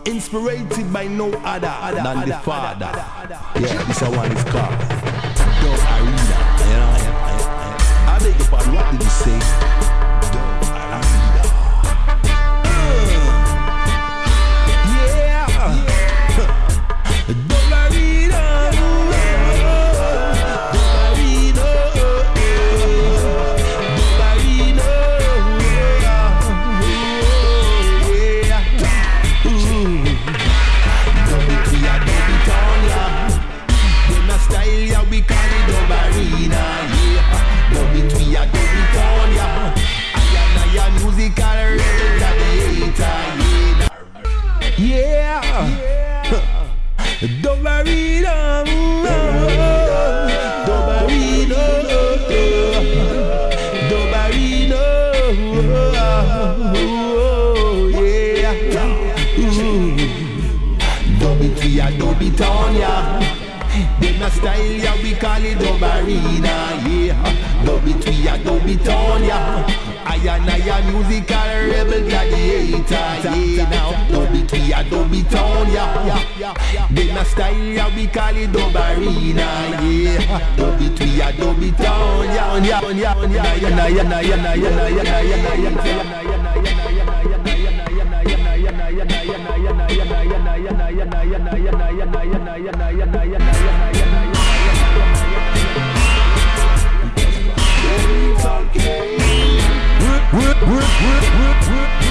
inspirated by no other than the Father. Yeah, this one is called Dub Arena. You know, I beg your pardon, what did he say? Dub Arena. Yeah. Dub Arena. We call it Dub Arena, yeah. Dub it, we a dub it on, yeah. I am musical gladiator, yeah. Dub Arena, Dub Arena, Dub Arena, yeah. Dub it, we a dub it on, yeah. Them a style, yeah, we call it Dub Arena, yeah. Dub it, we a dub it on, yeah. I am musical rebel gladiator, yeah. Now, dub it, we a dub it on, yeah. Them a style, yeah, we call it Dub Arena, yeah. Dub it, we a dub it on, yeah.